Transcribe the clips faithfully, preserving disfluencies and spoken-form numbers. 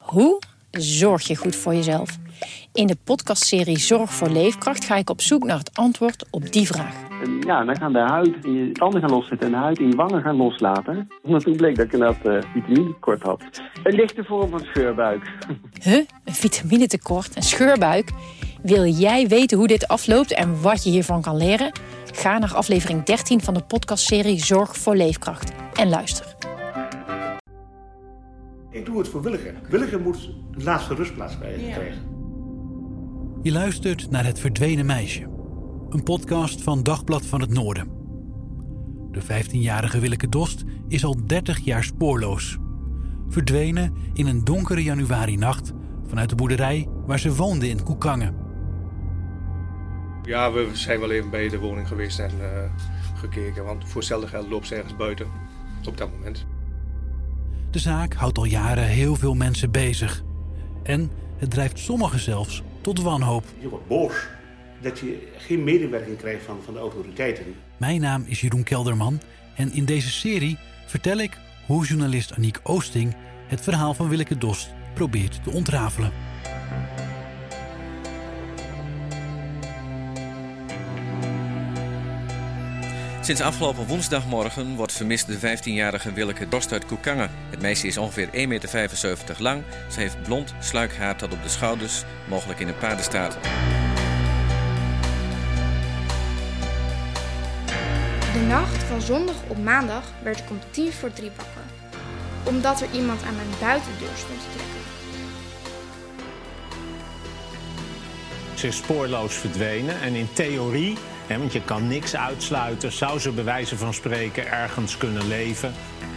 Hoe zorg je goed voor jezelf? In de podcastserie Zorg voor Leefkracht ga ik op zoek naar het antwoord op die vraag. En ja, dan gaan de huid in je tanden gaan loszetten en de huid in je wangen gaan loslaten. Omdat toen bleek dat ik inderdaad uh, vitaminetekort had. Een lichte vorm van scheurbuik. Huh? Een vitaminetekort, een scheurbuik? Wil jij weten hoe dit afloopt en wat je hiervan kan leren? Ga naar aflevering dertien van de podcastserie Zorg voor Leefkracht en luister. Ik doe het voor Willeke. Willeke moet de laatste rustplaats bij je krijgen. Je luistert naar Het Verdwenen Meisje. Een podcast van Dagblad van het Noorden. De vijftienjarige Willeke Dost is al dertig jaar spoorloos. Verdwenen in een donkere januarinacht vanuit de boerderij waar ze woonde in Koukangen. Ja, we zijn wel even bij de woning geweest en uh, gekeken. Want voor hetzelfde geld loopt ze ergens buiten op dat moment. De zaak houdt al jaren heel veel mensen bezig. En het drijft sommigen zelfs tot wanhoop. Je wordt boos dat je geen medewerking krijgt van, van de autoriteiten. Mijn naam is Jeroen Kelderman en in deze serie vertel ik hoe journalist Aniek Oosting het verhaal van Willeke Dost probeert te ontrafelen. Sinds afgelopen woensdagmorgen wordt vermist de vijftienjarige Willeke Dost uit Koukangen. Het meisje is ongeveer één komma vijfenzeventig meter lang. Ze heeft blond sluikhaar tot op de schouders, mogelijk in een paardenstaart. De nacht van zondag op maandag werd ik om tien voor drie wakker. Omdat er iemand aan mijn buitendeur stond te trekken. Ze is spoorloos verdwenen en in theorie, hè, want je kan niks uitsluiten, zou ze bij wijze van spreken ergens kunnen leven.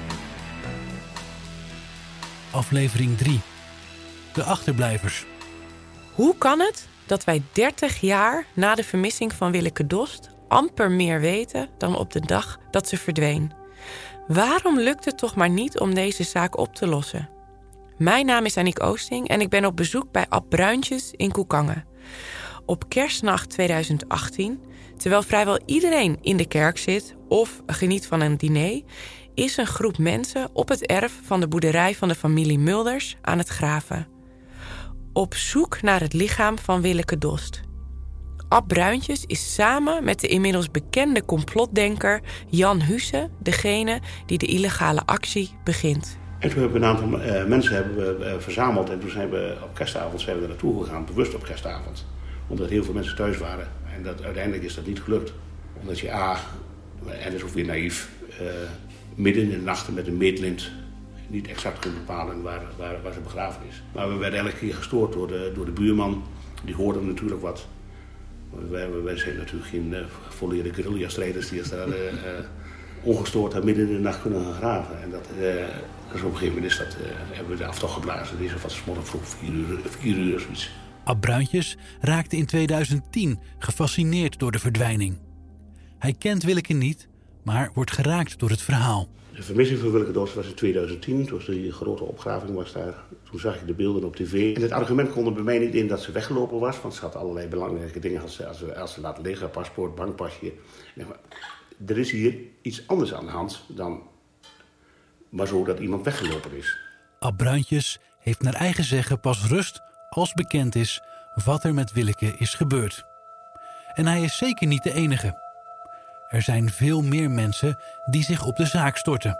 Aflevering drie. De achterblijvers. Hoe kan het dat wij dertig jaar na de vermissing van Willeke Dost amper meer weten dan op de dag dat ze verdween? Waarom lukt het toch maar niet om deze zaak op te lossen? Mijn naam is Aniek Oosting en ik ben op bezoek bij Ab Bruintjes in Koukangen. Op kerstnacht tweeduizend achttien, terwijl vrijwel iedereen in de kerk zit of geniet van een diner, is een groep mensen op het erf van de boerderij van de familie Mulders aan het graven. Op zoek naar het lichaam van Willeke Dost. Ab Bruintjes is samen met de inmiddels bekende complotdenker Jan Husse degene die de illegale actie begint. En toen hebben we een aantal uh, mensen hebben we, uh, verzameld en toen zijn we op kerstavond zijn we er naartoe gegaan, bewust op kerstavond. Omdat heel veel mensen thuis waren en dat, uiteindelijk is dat niet gelukt. Omdat je A, en dat is ook weer naïef, uh, midden in de nacht met een meetlint niet exact kunt bepalen waar, waar, waar ze begraven is. Maar we werden elke keer gestoord door de, door de buurman, die hoorde natuurlijk wat. Wij, wij zijn natuurlijk geen uh, volledige guerrilla-strijders die als daar uh, uh, ongestoord daar midden in de nacht kunnen gaan graven. En dat, uh, dus op een gegeven moment is dat, uh, hebben we de aftocht geblazen. Die is of wat smorgen vroeg, vier uur, vier uur of zoiets. Ab Bruintjes raakte in tweeduizend tien gefascineerd door de verdwijning. Hij kent Willeke niet, maar wordt geraakt door het verhaal. De vermissing van Willeke Dost was in tweeduizend tien, toen was die grote opgraving was daar. Toen zag je de beelden op tv. En het argument kon er bij mij niet in dat ze weggelopen was, want ze had allerlei belangrijke dingen als ze, als ze, als ze laten liggen, paspoort, bankpasje. Er is hier iets anders aan de hand dan maar zo dat iemand weggelopen is. Ab Bruintjes heeft naar eigen zeggen pas rust als bekend is wat er met Willeke is gebeurd. En hij is zeker niet de enige. Er zijn veel meer mensen die zich op de zaak storten.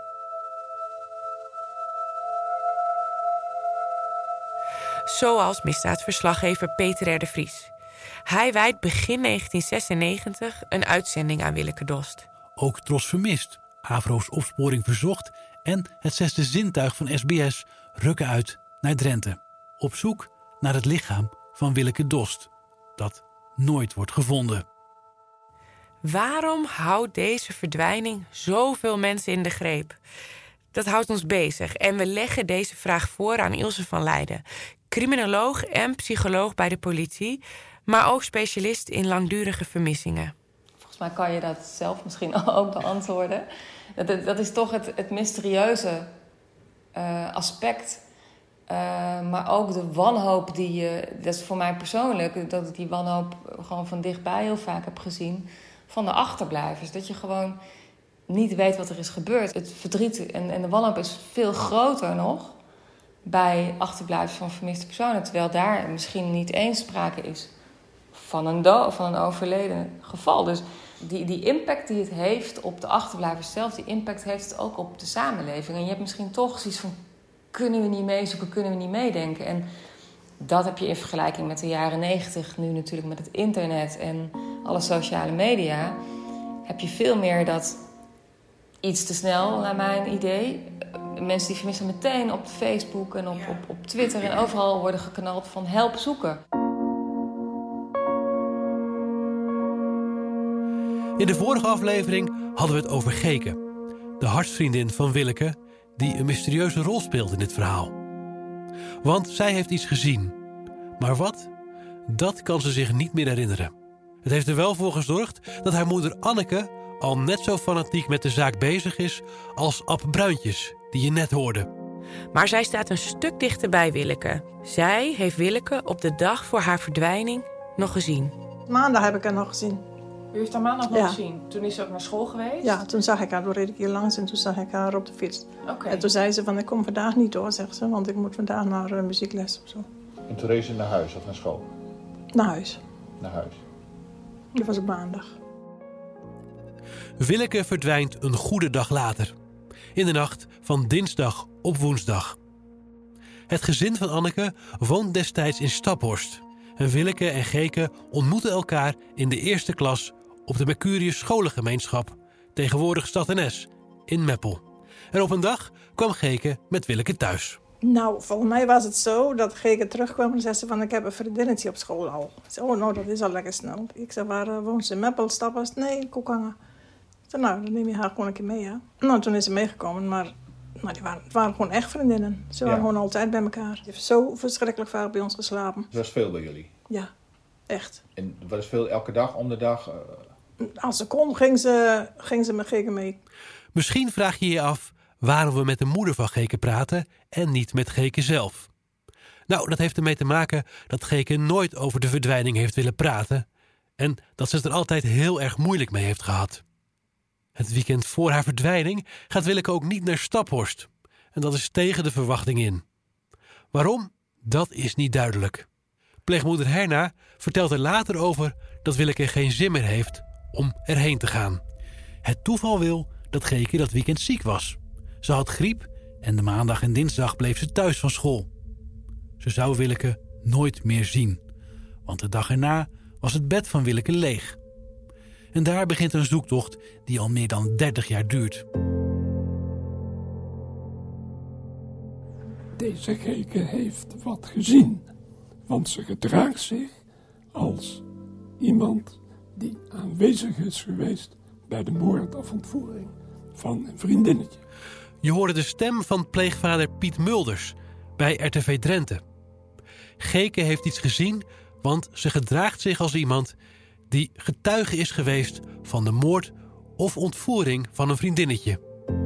Zoals misdaadverslaggever Peter R. de Vries. Hij wijdt begin negentien zesennegentig een uitzending aan Willeke Dost. Ook Tros Vermist, Avro's Opsporing Verzocht en het Zesde Zintuig van S B S rukken uit naar Drenthe. Op zoek naar het lichaam van Willeke Dost, dat nooit wordt gevonden. Waarom houdt deze verdwijning zoveel mensen in de greep? Dat houdt ons bezig en we leggen deze vraag voor aan Ilse van Leijden, criminoloog en psycholoog bij de politie, maar ook specialist in langdurige vermissingen. Volgens mij kan je dat zelf misschien ook beantwoorden. Dat, dat is toch het, het mysterieuze uh, aspect. Uh, maar ook de wanhoop die je, dat is voor mij persoonlijk, dat ik die wanhoop gewoon van dichtbij heel vaak heb gezien van de achterblijvers. Dat je gewoon niet weet wat er is gebeurd. Het verdriet en, en de wanhoop is veel groter nog bij achterblijvers van vermiste personen. Terwijl daar misschien niet eens sprake is van een, do- van een overleden geval. Dus die, die impact die het heeft op de achterblijvers zelf, die impact heeft het ook op de samenleving. En je hebt misschien toch zoiets van, kunnen we niet meezoeken, kunnen we niet meedenken? En dat heb je in vergelijking met de jaren negentig, nu natuurlijk met het internet en alle sociale media, heb je veel meer dat iets te snel, naar mijn idee. Mensen die vermissen meteen op Facebook en op, op, op Twitter en overal worden geknald van help zoeken. In de vorige aflevering hadden we het over Geke, de hartsvriendin van Willeke, die een mysterieuze rol speelt in dit verhaal. Want zij heeft iets gezien. Maar wat? Dat kan ze zich niet meer herinneren. Het heeft er wel voor gezorgd dat haar moeder Anneke al net zo fanatiek met de zaak bezig is als Ab Bruintjes, die je net hoorde. Maar zij staat een stuk dichter bij Willeke. Zij heeft Willeke op de dag voor haar verdwijning nog gezien. Maandag heb ik haar nog gezien. U heeft haar maandag nog Ja. gezien? Toen is ze ook naar school geweest? Ja, toen zag ik haar, toen reed ik hier langs en toen zag ik haar op de fiets. Oké. En toen zei ze van, ik kom vandaag niet door, zegt ze, want ik moet vandaag naar uh, muziekles of zo. En toen reed ze naar huis of naar school? Naar huis. Naar huis. Dat was op maandag. Willeke verdwijnt een goede dag later. In de nacht van dinsdag op woensdag. Het gezin van Anneke woont destijds in Staphorst. En Willeke en Geke ontmoeten elkaar in de eerste klas op de Mercurius Scholengemeenschap, tegenwoordig Stad en Es, in Meppel. En op een dag kwam Geke met Willeke thuis. Nou, volgens mij was het zo dat Geke terugkwam en zei ze van, ik heb een vriendinnetje op school al. Ik zei, oh nou, dat is al lekker snel. Ik zei, waar uh, woont ze? In Meppel, Staphorst? Nee, in Koekangen. Ik zei, nou, dan neem je haar gewoon een keer mee, ja. Nou, toen is ze meegekomen, maar nou, die waren, het waren gewoon echt vriendinnen. Ze waren Ja. gewoon altijd bij elkaar. Die heeft zo verschrikkelijk vaak bij ons geslapen. Het was veel bij jullie? Ja, echt. En wat is veel elke dag, om de dag? Uh... Als ze kon, ging ze, ging ze met Geke mee. Misschien vraag je je af waarom we met de moeder van Geke praten en niet met Geke zelf. Nou, dat heeft ermee te maken dat Geke nooit over de verdwijning heeft willen praten en dat ze het er altijd heel erg moeilijk mee heeft gehad. Het weekend voor haar verdwijning gaat Willeke ook niet naar Staphorst. En dat is tegen de verwachting in. Waarom? Dat is niet duidelijk. Pleegmoeder Herna vertelt er later over dat Willeke geen zin meer heeft om erheen te gaan. Het toeval wil dat Geke dat weekend ziek was. Ze had griep en de maandag en dinsdag bleef ze thuis van school. Ze zou Willeke nooit meer zien. Want de dag erna was het bed van Willeke leeg. En daar begint een zoektocht die al meer dan dertig jaar duurt. Deze Geke heeft wat gezien, want ze gedraagt zich als iemand die aanwezig is geweest bij de moord of ontvoering van een vriendinnetje. Je hoorde de stem van pleegvader Piet Mulders bij R T V Drenthe. Geke heeft iets gezien, want ze gedraagt zich als iemand die getuige is geweest van de moord of ontvoering van een vriendinnetje.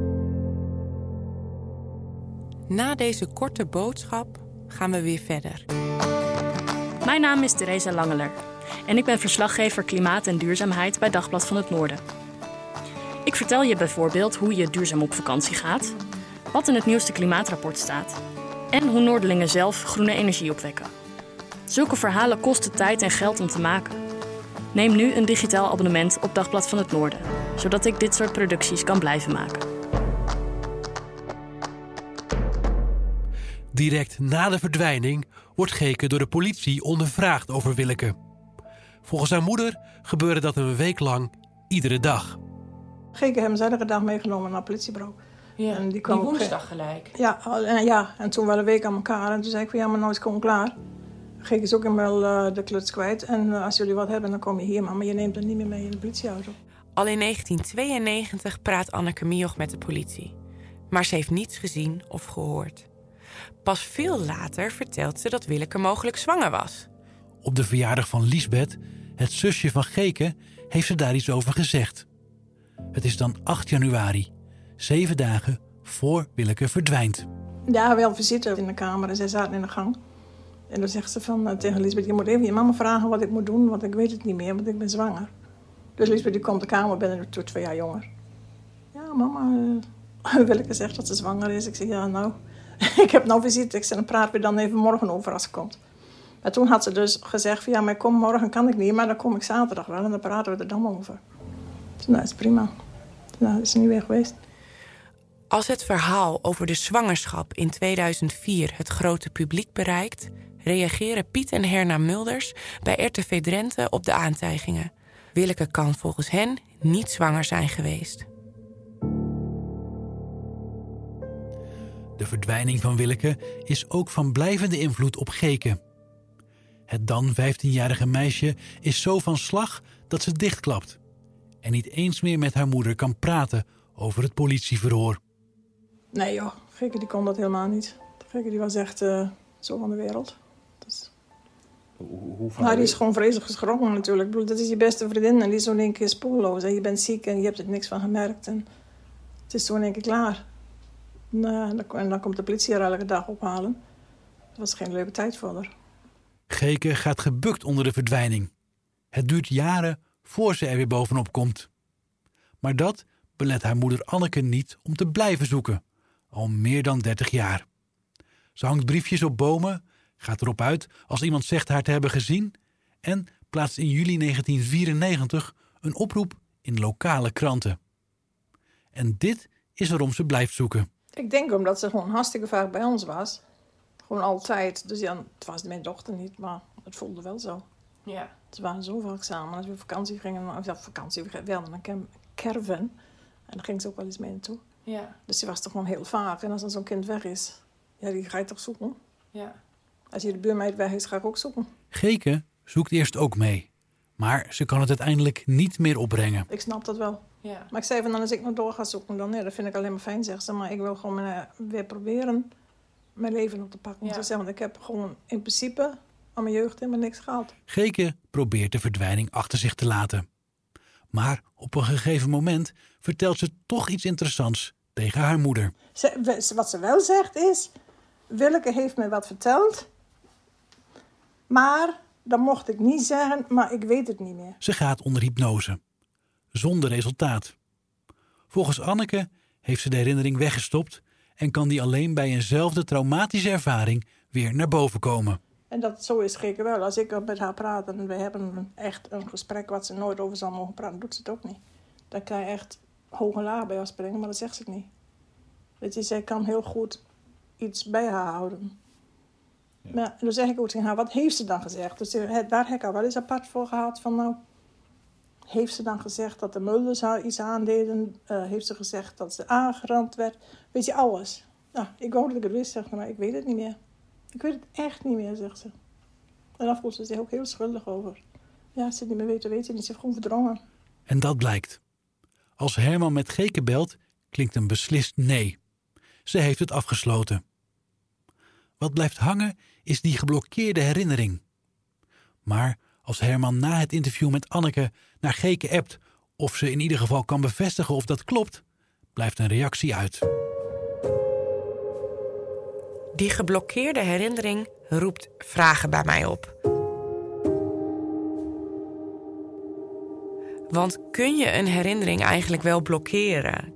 Na deze korte boodschap gaan we weer verder. Mijn naam is Theresa Langeler en ik ben verslaggever Klimaat en Duurzaamheid bij Dagblad van het Noorden. Ik vertel je bijvoorbeeld hoe je duurzaam op vakantie gaat, wat in het nieuwste klimaatrapport staat en hoe Noorderlingen zelf groene energie opwekken. Zulke verhalen kosten tijd en geld om te maken. Neem nu een digitaal abonnement op Dagblad van het Noorden, zodat ik dit soort producties kan blijven maken. Direct na de verdwijning wordt Geke door de politie ondervraagd over Willeke. Volgens haar moeder gebeurde dat een week lang iedere dag. Geke hebben ze iedere dag meegenomen naar het politiebureau. Ja, en die, die kwam woensdag op, gelijk. Ja, en, ja, en toen wel een week aan elkaar. En toen zei ik van ja, maar nou is het gewoon klaar. Geke is ook helemaal uh, de kluts kwijt. En uh, als jullie wat hebben, dan kom je hier. Maar je neemt het niet meer mee in de politieauto. Al in negentien tweeënnegentig praat Anneke Mioch met de politie. Maar ze heeft niets gezien of gehoord. Pas veel later vertelt ze dat Willeke mogelijk zwanger was. Op de verjaardag van Liesbeth, het zusje van Geke, heeft ze daar iets over gezegd. Het is dan acht januari, zeven dagen voor Willeke verdwijnt. Ja, wel visite in de kamer en zij zaten in de gang. En dan zegt ze van, uh, tegen Liesbeth, je moet even je mama vragen wat ik moet doen, want ik weet het niet meer, want ik ben zwanger. Dus Liesbeth die komt de kamer binnen, toen twee jaar jonger. Ja, mama, uh, Willeke zegt dat ze zwanger is. Ik zeg, ja nou, ik heb nou visite. Ik zei, dan praten we dan even morgen over als ze komt. Maar toen had ze dus gezegd van, ja, maar kom, morgen kan ik niet, maar dan kom ik zaterdag wel en dan praten we er dan over. Dus nou, dat is prima. Nou, dat is niet weer geweest. Als het verhaal over de zwangerschap in tweeduizend vier het grote publiek bereikt, reageren Piet en Herna Mulders bij R T V Drenthe op de aantijgingen. Willeke kan volgens hen niet zwanger zijn geweest. De verdwijning van Willeke is ook van blijvende invloed op Geke. Het dan vijftienjarige meisje is zo van slag dat ze dichtklapt en niet eens meer met haar moeder kan praten over het politieverhoor. Nee joh, Geke die kon dat helemaal niet. Geke die was echt uh, zo van de wereld. Dus... Hoe, hoe van nou, die is gewoon vreselijk geschrokken natuurlijk. Ik bedoel, dat is je beste vriendin en die is zo in één keer spoorloos. En je bent ziek en je hebt er niks van gemerkt. En het is zo in één keer klaar. En, uh, en dan komt de politie er elke dag ophalen. Dat was geen leuke tijd voor haar. Geke gaat gebukt onder de verdwijning. Het duurt jaren voor ze er weer bovenop komt. Maar dat belet haar moeder Anneke niet om te blijven zoeken. Al meer dan dertig jaar. Ze hangt briefjes op bomen, gaat erop uit als iemand zegt haar te hebben gezien en plaatst in juli negentien vierennegentig een oproep in lokale kranten. En dit is waarom ze blijft zoeken. Ik denk omdat ze gewoon hartstikke vaak bij ons was. Gewoon altijd. Dus ja, het was mijn dochter niet, maar het voelde wel zo. Ja. Ze waren zo vaak samen. Als we op vakantie gingen, of ja, vakantie, we hadden een caravan. En daar ging ze ook wel eens mee naartoe. Ja. Dus die was toch gewoon heel vaak. En als dan zo'n kind weg is, ja, die ga je toch zoeken. Ja. Als je de buurmeid weg is, ga ik ook zoeken. Geke zoekt eerst ook mee. Maar ze kan het uiteindelijk niet meer opbrengen. Ik snap dat wel. Ja. Maar ik zei van, dan als ik nog door ga zoeken, dan nee, dat vind ik alleen maar fijn, zegt ze. Maar ik wil gewoon uh, weer proberen mijn leven op te pakken. Ja. Ze zei, want ik heb gewoon in principe aan mijn jeugd helemaal niks gehad. Geke probeert de verdwijning achter zich te laten. Maar op een gegeven moment vertelt ze toch iets interessants tegen haar moeder. Ze, wat ze wel zegt is, Willeke heeft me wat verteld, maar dat mocht ik niet zeggen, maar ik weet het niet meer. Ze gaat onder hypnose, zonder resultaat. Volgens Anneke heeft ze de herinnering weggestopt en kan die alleen bij eenzelfde traumatische ervaring weer naar boven komen. En dat zo is Geke wel. Als ik met haar praat en we hebben echt een gesprek wat ze nooit over zal mogen praten, doet ze het ook niet. Dan kan je echt hoog en laag bij haar springen, maar dat zegt ze niet. Weet je, zij kan heel goed iets bij haar houden. Ja. Maar dan zeg ik ook tegen haar, wat heeft ze dan gezegd? Dus daar heb ik haar wel eens apart voor gehad van, nou, heeft ze dan gezegd dat de Mulders haar iets aandeden? Uh, heeft ze gezegd dat ze aangerand werd? Weet je, alles. Nou, ik wou dat ik het wist, zeg maar ik weet het niet meer. Ik weet het echt niet meer, zegt ze. En dan voelt ze zich ook heel schuldig over. Ja, als ze het niet meer weet, weet ze niet. Ze heeft gewoon verdrongen. En dat blijkt. Als Herman met Geke belt, klinkt een beslist nee. Ze heeft het afgesloten. Wat blijft hangen is die geblokkeerde herinnering. Maar als Herman na het interview met Anneke naar Geke appt of ze in ieder geval kan bevestigen of dat klopt, blijft een reactie uit. Die geblokkeerde herinnering roept vragen bij mij op. Want kun je een herinnering eigenlijk wel blokkeren?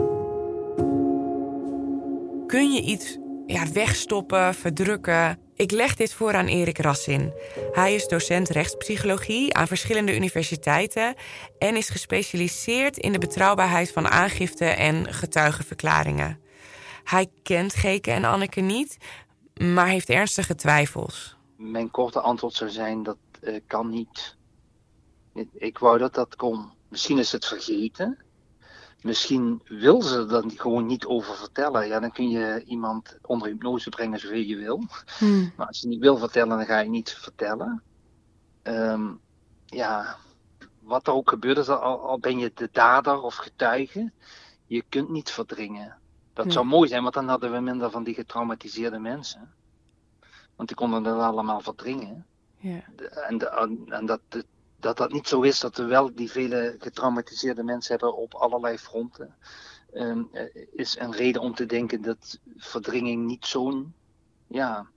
Kun je iets ja, wegstoppen, verdrukken? Ik leg dit voor aan Erik Rassin. Hij is docent rechtspsychologie aan verschillende universiteiten en is gespecialiseerd in de betrouwbaarheid van aangifte en getuigenverklaringen. Hij kent Geke en Anneke niet, maar heeft ernstige twijfels. Mijn korte antwoord zou zijn, dat uh, kan niet. Ik wou dat dat kon. Misschien is het vergeten. Misschien wil ze er dan gewoon niet over vertellen. Ja, dan kun je iemand onder hypnose brengen zoveel je wil. Hmm. Maar als je niet wil vertellen, dan ga je niet vertellen. Um, ja, wat er ook gebeurt, is al, al ben je de dader of getuige, je kunt niet verdringen. Dat nee. zou mooi zijn, want dan hadden we minder van die getraumatiseerde mensen. Want die konden dat allemaal verdringen. Ja. En, de, en dat, dat dat niet zo is, dat we wel die vele getraumatiseerde mensen hebben op allerlei fronten, um, is een reden om te denken dat verdringing niet zo'n ja,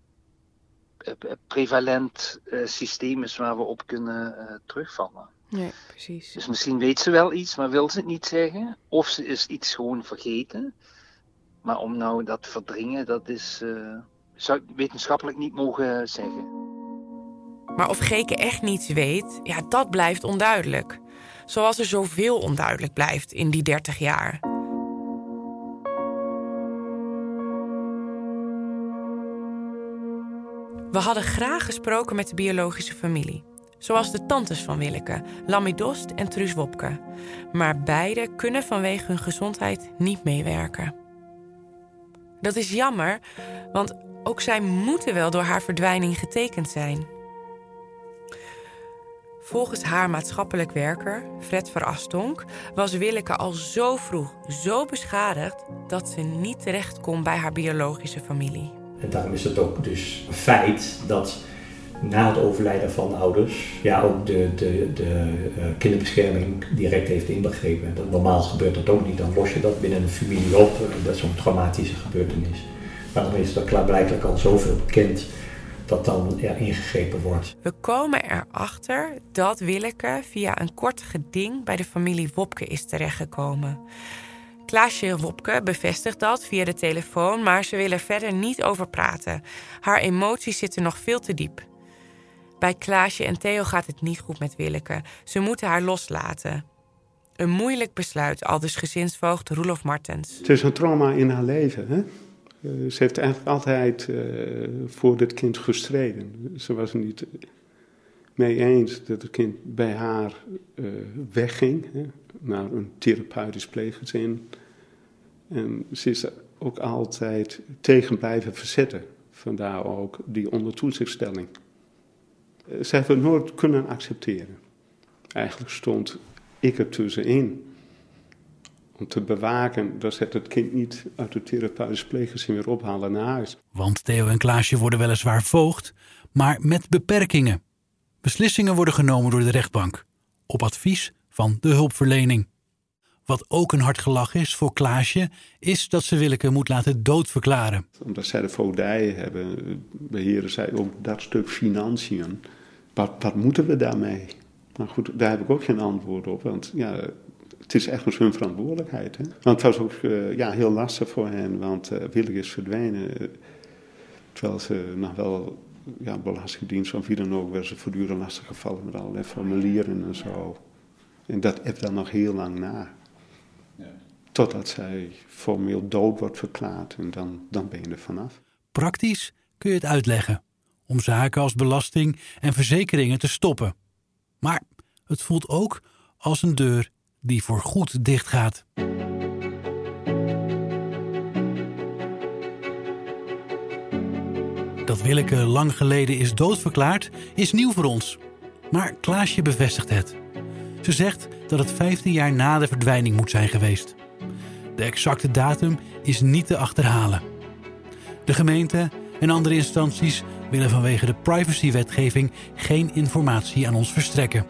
prevalent uh, systeem is waar we op kunnen uh, terugvallen. Nee, precies. Dus misschien weet ze wel iets, maar wil ze het niet zeggen. Of ze is iets gewoon vergeten. Maar om nou dat te verdringen, dat is, uh, zou ik wetenschappelijk niet mogen zeggen. Maar of Geke echt niets weet, ja, dat blijft onduidelijk. Zoals er zoveel onduidelijk blijft in die dertig jaar. We hadden graag gesproken met de biologische familie. Zoals de tantes van Willeke, Lammy Dost en Truus Wopke. Maar beide kunnen vanwege hun gezondheid niet meewerken. Dat is jammer, want ook zij moeten wel door haar verdwijning getekend zijn. Volgens haar maatschappelijk werker, Fred Verastonk, was Willeke al zo vroeg zo beschadigd dat ze niet terecht kon bij haar biologische familie. En daarom is het ook dus een feit dat na het overlijden van de ouders, ja, ook de, de, de uh, kinderbescherming direct heeft ingegrepen. Dat, normaal gebeurt dat ook niet, dan los je dat binnen een familie op. Dat is zo'n traumatische gebeurtenis. Maar dan is er klaarblijkelijk al zoveel bekend dat dan er ingegrepen wordt. We komen erachter dat Willeke via een kort geding bij de familie Wopke is terechtgekomen. Klaasje Wopke bevestigt dat via de telefoon, maar ze wil er verder niet over praten. Haar emoties zitten nog veel te diep. Bij Klaasje en Theo gaat het niet goed met Willeke. Ze moeten haar loslaten. Een moeilijk besluit, aldus gezinsvoogd Roelof Martens. Het is een trauma in haar leven, hè? Uh, ze heeft eigenlijk altijd uh, voor dit kind gestreden. Ze was er niet mee eens dat het kind bij haar uh, wegging, hè, naar een therapeutisch pleeggezin. En ze is er ook altijd tegen blijven verzetten. Vandaar ook die ondertoezichtstelling. Uh, ze heeft het nooit kunnen accepteren. Eigenlijk stond ik er tussenin. Om te bewaken dat ze het kind niet uit de therapeutische pleeggezin weer ophalen naar huis. Want Theo en Klaasje worden weliswaar voogd, maar met beperkingen. Beslissingen worden genomen door de rechtbank, op advies van de hulpverlening. Wat ook een hard gelach is voor Klaasje, is dat ze Willeke moet laten doodverklaren. Omdat zij de voogdij hebben, beheren zij ook dat stuk financiën. Wat, wat moeten we daarmee? Maar goed, daar heb ik ook geen antwoord op, want ja, het is echt hun verantwoordelijkheid. Hè? Want het was ook uh, ja, heel lastig voor hen, want uh, Willeke is verdwenen. Uh, terwijl ze nog wel, ja, belastingdienst of wie dan ook, werden ze voortdurend lastig gevallen met allerlei formulieren en zo. En dat heeft dan nog heel lang na. Ja. Totdat zij formeel dood wordt verklaard en dan, dan ben je er vanaf. Praktisch kun je het uitleggen, om zaken als belasting en verzekeringen te stoppen. Maar het voelt ook als een deur die voorgoed dichtgaat. Dat Willeke lang geleden is doodverklaard, is nieuw voor ons. Maar Klaasje bevestigt het. Ze zegt dat het vijftien jaar na de verdwijning moet zijn geweest. De exacte datum is niet te achterhalen. De gemeente en andere instanties willen vanwege de privacywetgeving geen informatie aan ons verstrekken.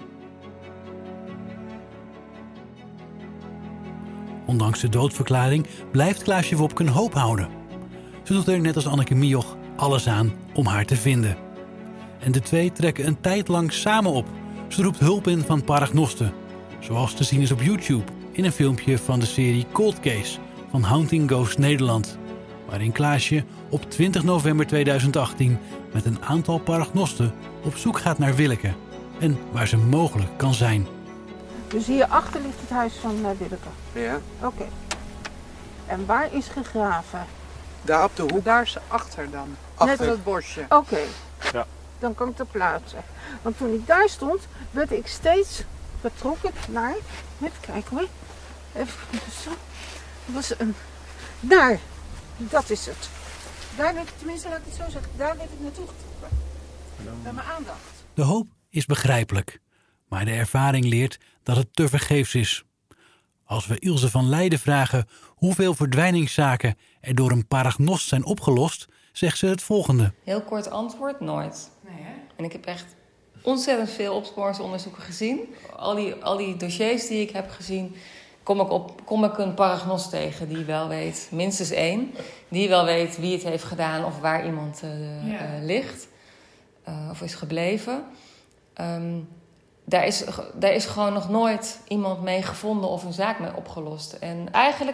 Ondanks de doodverklaring blijft Klaasje Wopke hoop houden. Ze doet er net als Anneke Mioch alles aan om haar te vinden. En de twee trekken een tijd lang samen op. Ze roept hulp in van paragnosten, zoals te zien is op YouTube in een filmpje van de serie Cold Case van Hunting Ghost Nederland, waarin Klaasje op twintig november tweeduizend achttien met een aantal paragnosten op zoek gaat naar Willeke en waar ze mogelijk kan zijn. Dus hierachter ligt het huis van uh, Willeke? Ja. Oké. Okay. En waar is gegraven? Daar op de hoek. Daar is achter dan. Achter. Net dat bosje. Oké. Okay. Ja. Dan kan ik ter plaatse. Want toen ik daar stond, werd ik steeds betrokken naar... Even kijken hoor. Even zo. Dat was een... Daar. Dat is het. Daar werd ik, tenminste laat ik het zo zeggen, daar werd ik naartoe getrokken. Bij mijn aandacht. De hoop is begrijpelijk. Maar de ervaring leert dat het tevergeefs is. Als we Ilse van Leiden vragen hoeveel verdwijningszaken er door een paragnost zijn opgelost, zegt ze het volgende. Heel kort antwoord, nooit. Nee, hè? En ik heb echt ontzettend veel opsporingsonderzoeken gezien. Al die, al die dossiers die ik heb gezien, kom ik, op, kom ik een paragnost tegen die wel weet, minstens één, die wel weet wie het heeft gedaan of waar iemand uh, ja. uh, ligt uh, of is gebleven. Um, Daar is, daar is gewoon nog nooit iemand mee gevonden of een zaak mee opgelost. En eigenlijk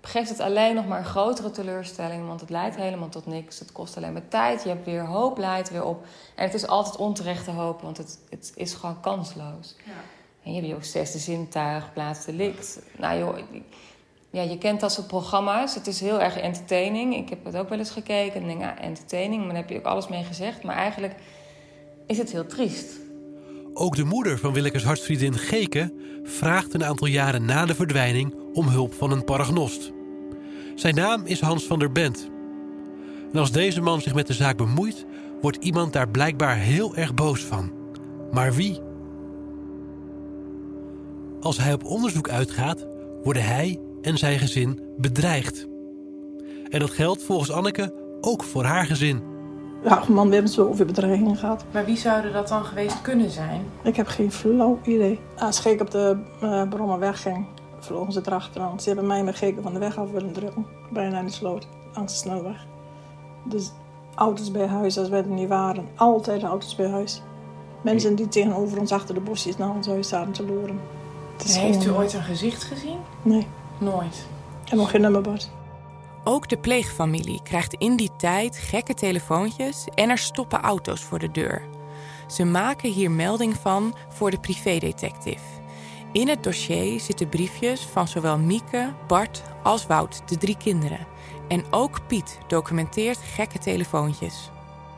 geeft het alleen nog maar een grotere teleurstelling. Want het leidt helemaal tot niks. Het kost alleen maar tijd. Je hebt weer hoop, leidt weer op. En het is altijd onterechte hoop, want het, het is gewoon kansloos. Ja. En je hebt ook zesde zintuig, plaatsdelict. Nou joh, ja, je kent dat soort programma's. Het is heel erg entertaining. Ik heb het ook wel eens gekeken en denk, ja, entertaining. Maar daar heb je ook alles mee gezegd. Maar eigenlijk is het heel triest. Ook de moeder van Willekes hartsvriendin Geke vraagt een aantal jaren na de verdwijning om hulp van een paragnost. Zijn naam is Hans van der Bent. En als deze man zich met de zaak bemoeit, wordt iemand daar blijkbaar heel erg boos van. Maar wie? Als hij op onderzoek uitgaat, worden hij en zijn gezin bedreigd. En dat geldt volgens Anneke ook voor haar gezin. Ja, man, we hebben zoveel bedreigingen gehad. Maar wie zouden dat dan geweest kunnen zijn? Ik heb geen flauw idee. Als Geke op de uh, Brommer wegging, vlogen ze erachteraan. Ze hebben mij met Geke van de weg af willen drukken. Bijna in de sloot, langs de snelweg. Dus auto's bij huis, als wij er niet waren. Altijd auto's bij huis. Mensen die tegenover ons achter de bosjes naar ons huis zaten te loeren. Heeft u ooit een gezicht gezien? Nee. Nooit? Ik heb nog geen nummerbord. Ook de pleegfamilie krijgt in die tijd gekke telefoontjes en er stoppen auto's voor de deur. Ze maken hier melding van voor de privédetective. In het dossier zitten briefjes van zowel Mieke, Bart als Wout, de drie kinderen. En ook Piet documenteert gekke telefoontjes.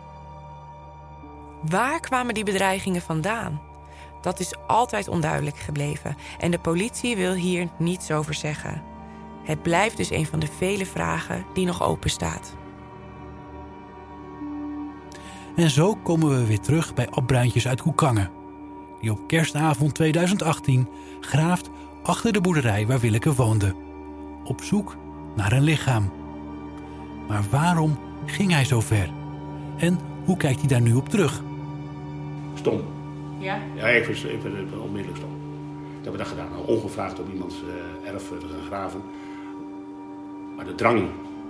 Waar kwamen die bedreigingen vandaan? Dat is altijd onduidelijk gebleven en de politie wil hier niets over zeggen. Het blijft dus een van de vele vragen die nog open staat. En zo komen we weer terug bij Ab Bruintjes uit Koekangen, die op kerstavond tweeduizend achttien graaft achter de boerderij waar Willeke woonde, op zoek naar een lichaam. Maar waarom ging hij zo ver? En hoe kijkt hij daar nu op terug? Stom. Ja? Ja, ik vind, ik vind het onmiddellijk stom. Dat hebben we dat gedaan. Al ongevraagd op iemands uh, erf te gaan graven. Maar de drang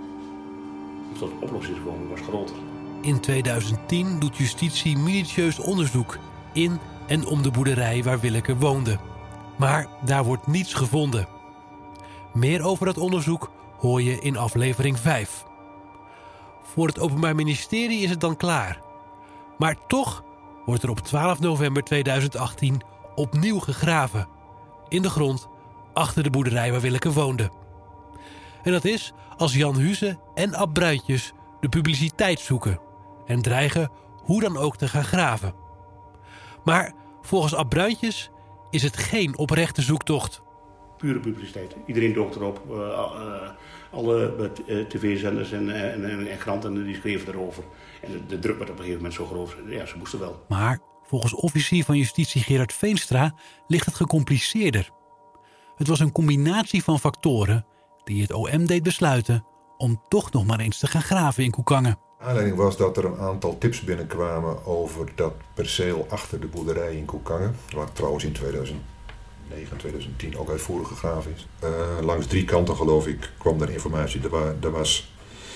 om tot een oplossing te komen was groter. In tweeduizend tien doet justitie minutieus onderzoek in en om de boerderij waar Willeke woonde. Maar daar wordt niets gevonden. Meer over dat onderzoek hoor je in aflevering vijf. Voor het Openbaar Ministerie is het dan klaar. Maar toch wordt er op twaalf november tweeduizend achttien opnieuw gegraven. In de grond, achter de boerderij waar Willeke woonde. En dat is als Jan Huze en Ab Bruintjes de publiciteit zoeken. En dreigen hoe dan ook te gaan graven. Maar volgens Ab Bruintjes is het geen oprechte zoektocht. Pure publiciteit. Iedereen dook erop. Uh, uh, alle uh, tv-zenders en, uh, en, en, en kranten die schreven erover. En de, de druk werd op een gegeven moment zo groot. Ja, ze moesten wel. Maar volgens officier van justitie Gerard Veenstra ligt het gecompliceerder. Het was een combinatie van factoren die het O M deed besluiten om toch nog maar eens te gaan graven in Koekangen. Aanleiding was dat er een aantal tips binnenkwamen over dat perceel achter de boerderij in Koekangen. Waar trouwens in tweeduizend negen, tweeduizend tien ook uitvoerig gegraven is. Uh, langs drie kanten geloof ik kwam er informatie. Er, wa- er, was,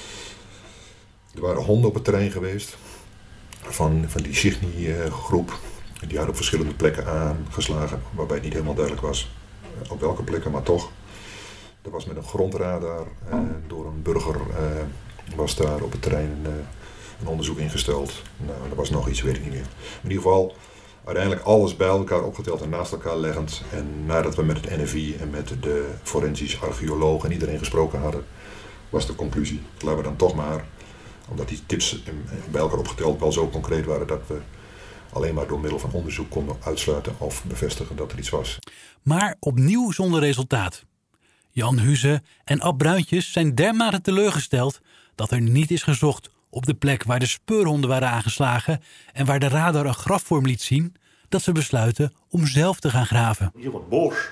er waren honden op het terrein geweest van, van die Signy-groep. Die hadden op verschillende plekken aangeslagen, waarbij het niet helemaal duidelijk was uh, op welke plekken, maar toch. Er was met een grondradar uh, door een burger uh, was daar op het terrein uh, een onderzoek ingesteld. Nou, er was nog iets, weet ik niet meer. In ieder geval, uiteindelijk alles bij elkaar opgeteld en naast elkaar leggend. En nadat we met het N F I en met de forensisch archeoloog en iedereen gesproken hadden, was de conclusie. Laten we dan toch maar, omdat die tips bij elkaar opgeteld wel zo concreet waren dat we alleen maar door middel van onderzoek konden uitsluiten of bevestigen dat er iets was. Maar opnieuw zonder resultaat. Jan Huze en Ab Bruintjes zijn dermate teleurgesteld dat er niet is gezocht op de plek waar de speurhonden waren aangeslagen en waar de radar een grafvorm liet zien, dat ze besluiten om zelf te gaan graven. Je wordt boos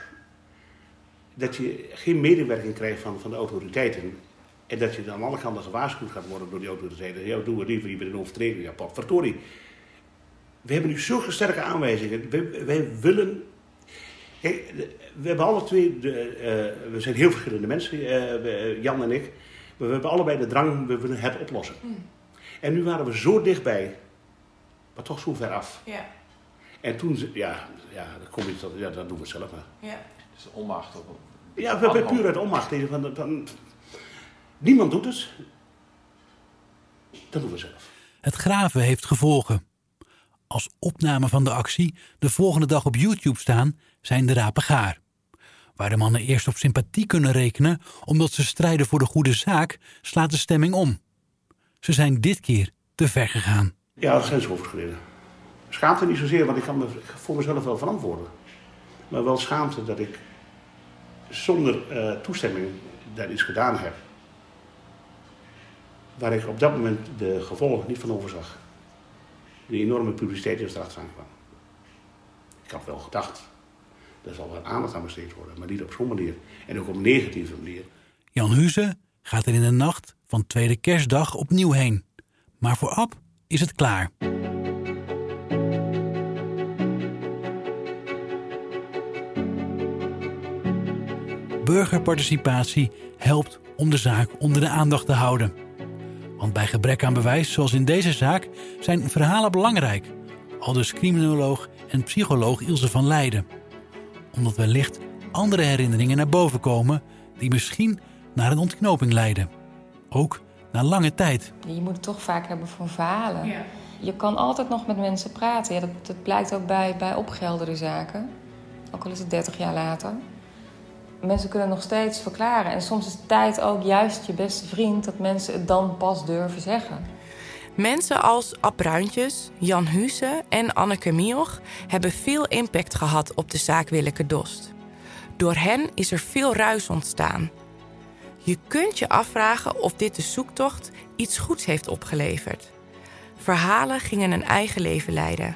dat je geen medewerking krijgt van, van de autoriteiten en dat je aan alle kanten gewaarschuwd gaat worden door die autoriteiten. Ja, doen we liever, je bent een overtreding. Ja, potverdorie. We hebben nu zulke sterke aanwijzingen. Wij, wij willen... Kijk, we hebben alle twee, de, uh, we zijn heel verschillende mensen, uh, Jan en ik. Maar we hebben allebei de drang, we willen het oplossen. Mm. En nu waren we zo dichtbij, maar toch zo ver af. Ja. En toen, ja, ja, dan kom je tot, ja, dan doen we het zelf maar. Ja. Dus de onmacht op Ja, puur uit onmacht. Van, van, niemand doet het. Dat doen we zelf. Het graven heeft gevolgen. Als opname van de actie de volgende dag op YouTube staan, zijn de rapen gaar. Waar de mannen eerst op sympathie kunnen rekenen omdat ze strijden voor de goede zaak, slaat de stemming om. Ze zijn dit keer te ver gegaan. Ja, grensoverschreden. Schaamte niet zozeer, want ik kan me voor mezelf wel verantwoorden. Maar wel schaamte dat ik zonder uh, toestemming daar iets gedaan heb. Waar ik op dat moment de gevolgen niet van overzag. De enorme publiciteit die er straks aan kwam. Ik had wel gedacht, er zal wel aandacht aan besteed worden, maar niet op zo'n manier. En ook op een negatieve manier. Jan Huze gaat er in de nacht van tweede kerstdag opnieuw heen. Maar voor Ab is het klaar. Burgerparticipatie helpt om de zaak onder de aandacht te houden. Want bij gebrek aan bewijs, zoals in deze zaak, zijn verhalen belangrijk. Aldus criminoloog en psycholoog Ilse van Leiden. Omdat wellicht andere herinneringen naar boven komen die misschien naar een ontknoping leiden. Ook na lange tijd. Je moet het toch vaak hebben voor verhalen. Ja. Je kan altijd nog met mensen praten. Ja, dat, dat blijkt ook bij, bij opgelderde zaken. Ook al is het dertig jaar later. Mensen kunnen nog steeds verklaren. En soms is tijd ook juist je beste vriend dat mensen het dan pas durven zeggen. Mensen als Ab Bruintjes, Jan Huze en Anneke Mioch hebben veel impact gehad op de zaak Willeke Dost. Door hen is er veel ruis ontstaan. Je kunt je afvragen of dit de zoektocht iets goeds heeft opgeleverd. Verhalen gingen een eigen leven leiden.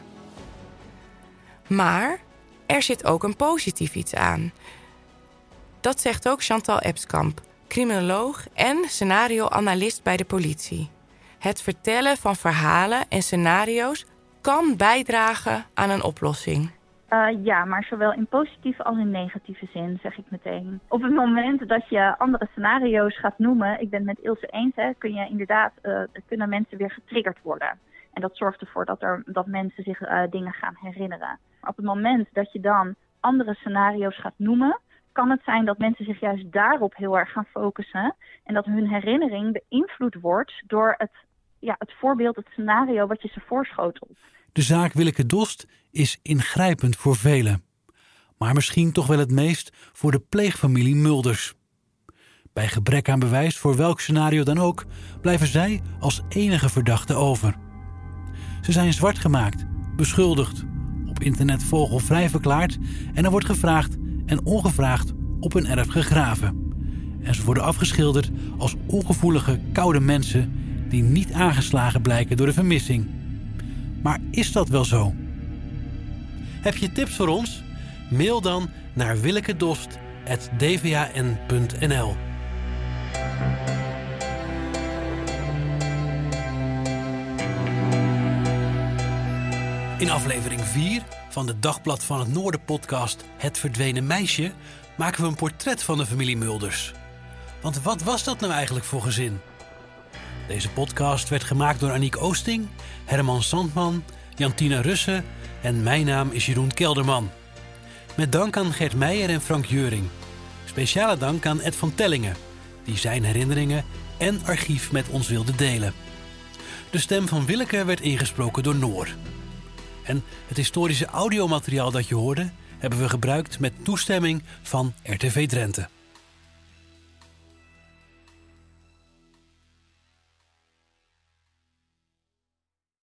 Maar er zit ook een positief iets aan. Dat zegt ook Chantal Ebskamp, criminoloog en scenario-analyst bij de politie. Het vertellen van verhalen en scenario's kan bijdragen aan een oplossing. Uh, ja, maar zowel in positieve als in negatieve zin, zeg ik meteen. Op het moment dat je andere scenario's gaat noemen, ik ben het met Ilse eens, hè, kun je inderdaad, uh, kunnen mensen weer getriggerd worden. En dat zorgt ervoor dat, er, dat mensen zich uh, dingen gaan herinneren. Maar op het moment dat je dan andere scenario's gaat noemen, kan het zijn dat mensen zich juist daarop heel erg gaan focussen. En dat hun herinnering beïnvloed wordt door het, ja, het voorbeeld, het scenario wat je ze voorschotelt. De zaak Willeke Dost is ingrijpend voor velen. Maar misschien toch wel het meest voor de pleegfamilie Mulders. Bij gebrek aan bewijs voor welk scenario dan ook, blijven zij als enige verdachte over. Ze zijn zwart gemaakt, beschuldigd, op internet vogelvrij verklaard en er wordt gevraagd en ongevraagd op hun erf gegraven. En ze worden afgeschilderd als ongevoelige, koude mensen die niet aangeslagen blijken door de vermissing. Maar is dat wel zo? Heb je tips voor ons? Mail dan naar willekedost apenstaartje d v a n punt n l. In aflevering vier van de Dagblad van het Noorden podcast Het Verdwenen Meisje maken we een portret van de familie Mulders. Want wat was dat nou eigenlijk voor gezin? Deze podcast werd gemaakt door Aniek Oosting, Herman Sandman, Jantine Russe en mijn naam is Jeroen Kelderman. Met dank aan Gert Meijer en Frank Jeuring. Speciale dank aan Ed van Tellingen, die zijn herinneringen en archief met ons wilde delen. De stem van Willeke werd ingesproken door Noor. En het historische audiomateriaal dat je hoorde hebben we gebruikt met toestemming van R T V Drenthe.